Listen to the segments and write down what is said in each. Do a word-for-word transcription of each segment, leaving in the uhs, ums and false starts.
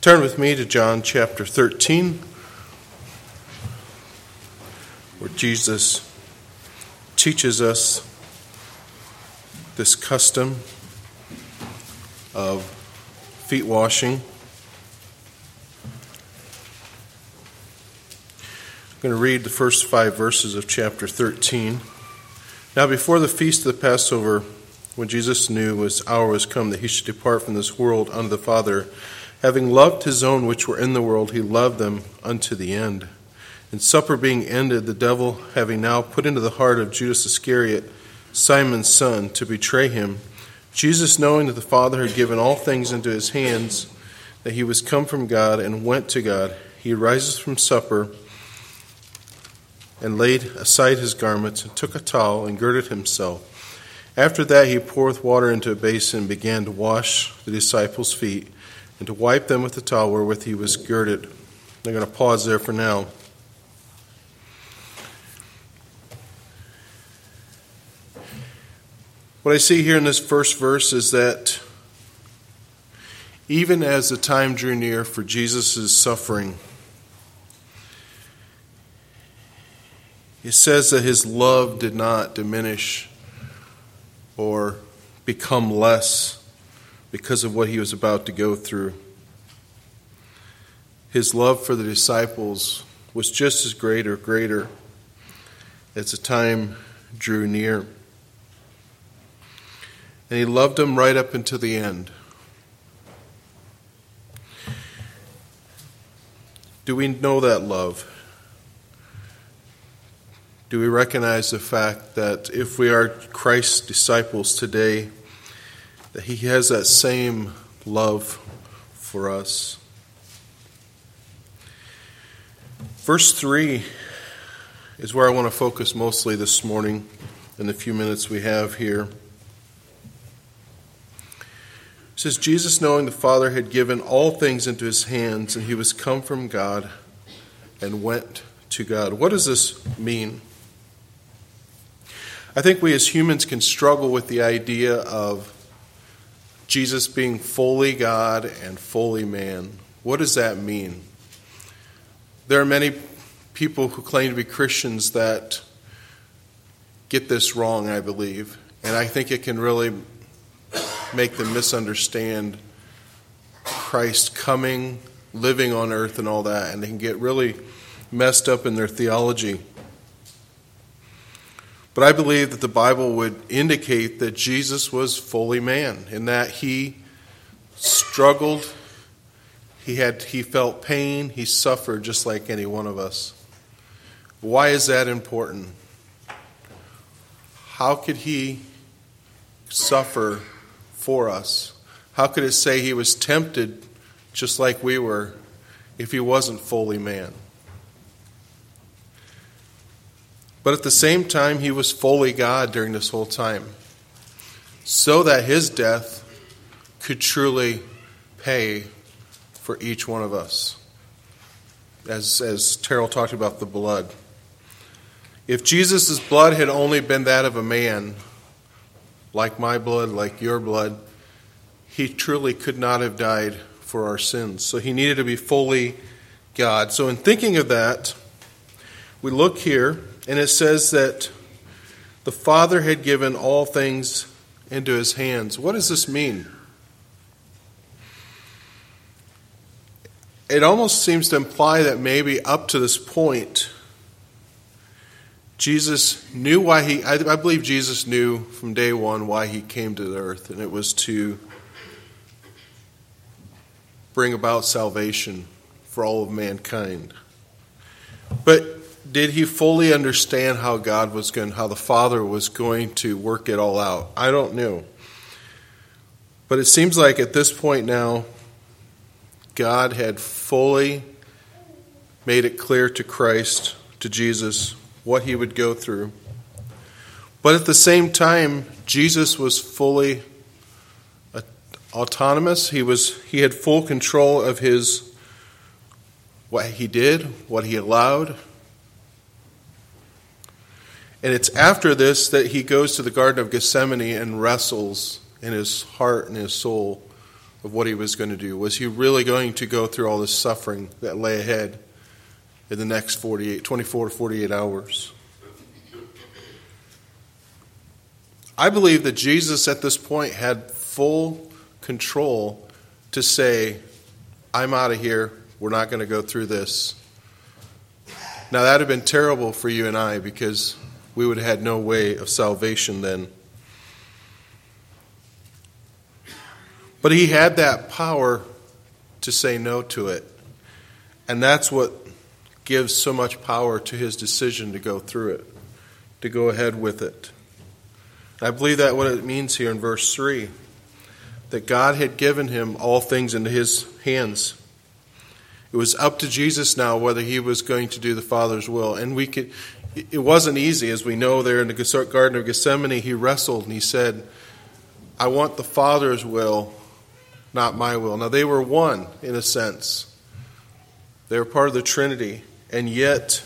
Turn with me to John chapter thirteen, where Jesus teaches us this custom of feet washing. I'm going to read the first five verses of chapter thirteen. Now before the feast of the Passover, when Jesus knew his hour was come that he should depart from this world unto the Father, having loved his own which were in the world, he loved them unto the end. And supper being ended, the devil having now put into the heart of Judas Iscariot, Simon's son, to betray him, Jesus, knowing that the Father had given all things into his hands, that he was come from God and went to God, he rises from supper and laid aside his garments and took a towel and girded himself. After that he poureth water into a basin and began to wash the disciples' feet and to wipe them with the towel wherewith he was girded. I'm going to pause there for now. What I see here in this first verse is that even as the time drew near for Jesus' suffering, it says that his love did not diminish or become less because of what he was about to go through. His love for the disciples was just as great or greater as the time drew near. And he loved them right up until the end. Do we know that love? Do we recognize the fact that if we are Christ's disciples today, that he has that same love for us? Verse three is where I want to focus mostly this morning in the few minutes we have here. It says, Jesus, knowing the Father had given all things into his hands, and he was come from God and went to God. What does this mean? I think we as humans can struggle with the idea of Jesus being fully God and fully man. What does that mean? There are many people who claim to be Christians that get this wrong, I believe. And I think it can really make them misunderstand Christ coming, living on earth and all that. And they can get really messed up in their theology. But I believe that the Bible would indicate that Jesus was fully man, in that he struggled, he had he felt pain, he suffered just like any one of us. Why is that important? How could he suffer for us? How could it say he was tempted just like we were if he wasn't fully man? But at the same time, he was fully God during this whole time, so that his death could truly pay for each one of us. As, as Terrell talked about the blood. If Jesus' blood had only been that of a man, like my blood, like your blood, he truly could not have died for our sins. So he needed to be fully God. So in thinking of that, we look here, and it says that the Father had given all things into his hands. What does this mean? It almost seems to imply that maybe up to this point, Jesus knew why he, I, I believe Jesus knew from day one why he came to the earth, and it was to bring about salvation for all of mankind. But did he fully understand how God was going, how the Father was going to work it all out? I don't know. But it seems like at this point now, God had fully made it clear to Christ, to Jesus, what he would go through. But at the same time, Jesus was fully autonomous. He was he had full control of his what he did, what he allowed. And it's after this that he goes to the Garden of Gethsemane and wrestles in his heart and his soul of what he was going to do. Was he really going to go through all this suffering that lay ahead in the next forty-eight, twenty-four to forty-eight hours? I believe that Jesus at this point had full control to say, I'm out of here. We're not going to go through this. Now that would have been terrible for you and I, because we would have had no way of salvation then. But he had that power to say no to it. And that's what gives so much power to his decision to go through it, to go ahead with it. I believe that what it means here in verse three, that God had given him all things into his hands. It was up to Jesus now whether he was going to do the Father's will. And we could, it wasn't easy. As we know, there in the Garden of Gethsemane, he wrestled and he said, I want the Father's will, not my will. Now they were one in a sense. They were part of the Trinity. And yet,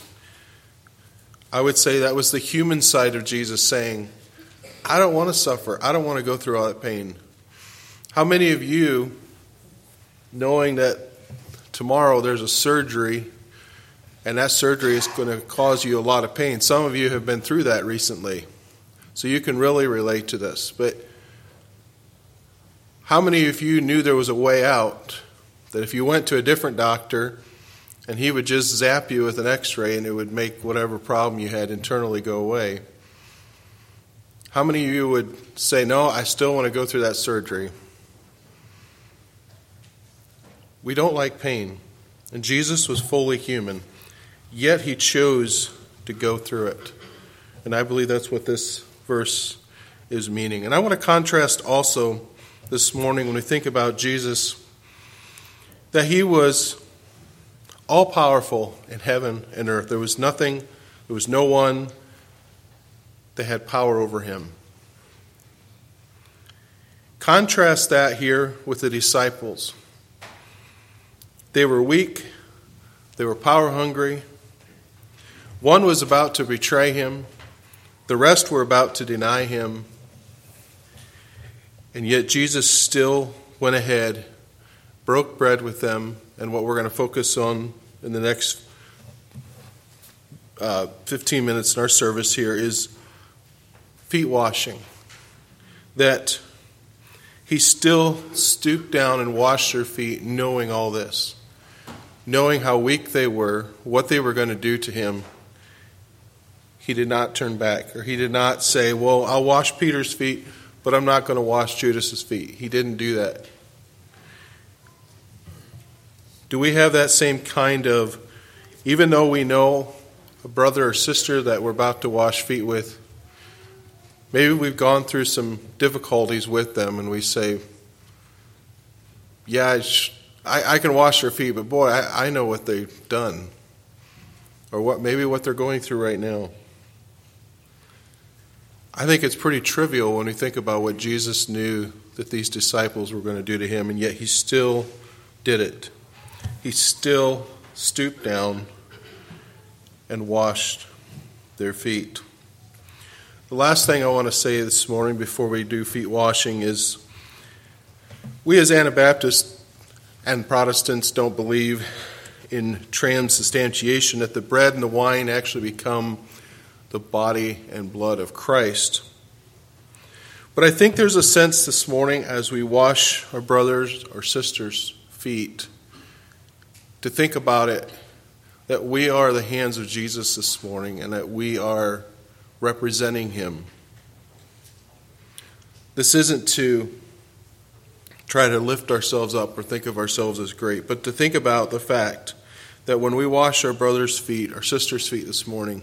I would say that was the human side of Jesus saying, I don't want to suffer. I don't want to go through all that pain. How many of you, knowing that tomorrow there's a surgery, and that surgery is going to cause you a lot of pain? Some of you have been through that recently, so you can really relate to this. But how many of you knew there was a way out, that if you went to a different doctor and he would just zap you with an x-ray and it would make whatever problem you had internally go away? How many of you would say, no, I still want to go through that surgery? We don't like pain. And Jesus was fully human, yet he chose to go through it. And I believe that's what this verse is meaning. And I want to contrast also this morning when we think about Jesus, that he was all-powerful in heaven and earth. There was nothing, there was no one that had power over him. Contrast that here with the disciples. They were weak. They were power hungry. One was about to betray him. The rest were about to deny him. And yet Jesus still went ahead, broke bread with them, and what we're going to focus on in the next uh, fifteen minutes in our service here is feet washing. That he still stooped down and washed their feet, knowing all this, knowing how weak they were, what they were going to do to him. He did not turn back, or he did not say, well, I'll wash Peter's feet, but I'm not going to wash Judas's feet. He didn't do that. Do we have that same kind of, even though we know a brother or sister that we're about to wash feet with, maybe we've gone through some difficulties with them and we say, yeah, I, I can wash their feet, but boy, I, I know what they've done. Or what maybe what they're going through right now. I think it's pretty trivial when we think about what Jesus knew that these disciples were going to do to him, and yet he still did it. He still stooped down and washed their feet. The last thing I want to say this morning before we do feet washing is we as Anabaptists and Protestants don't believe in transubstantiation, that the bread and the wine actually become the body and blood of Christ. But I think there's a sense this morning as we wash our brothers or sisters' feet to think about it, that we are the hands of Jesus this morning and that we are representing him. This isn't to try to lift ourselves up or think of ourselves as great, but to think about the fact that when we wash our brother's feet, our sister's feet this morning,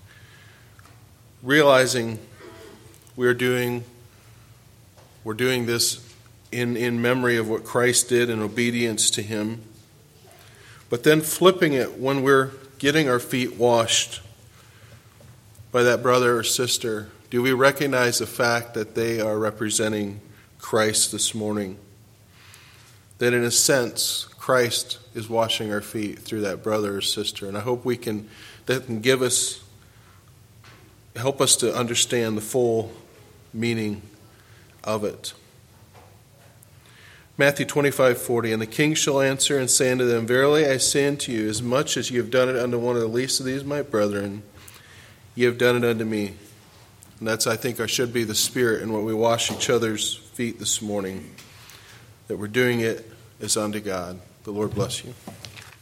realizing we're doing we're doing this in, in memory of what Christ did in obedience to him, but then flipping it when we're getting our feet washed by that brother or sister, do we recognize the fact that they are representing Christ this morning? That in a sense, Christ is washing our feet through that brother or sister. And I hope we can, that can give us, help us to understand the full meaning of it. Matthew twenty-five forty, and the king shall answer and say unto them, Verily I say unto you, as much as ye have done it unto one of the least of these my brethren, ye have done it unto me. And that's, I think, should be the spirit in what we wash each other's feet this morning, that we're doing it as unto God. The Lord bless you.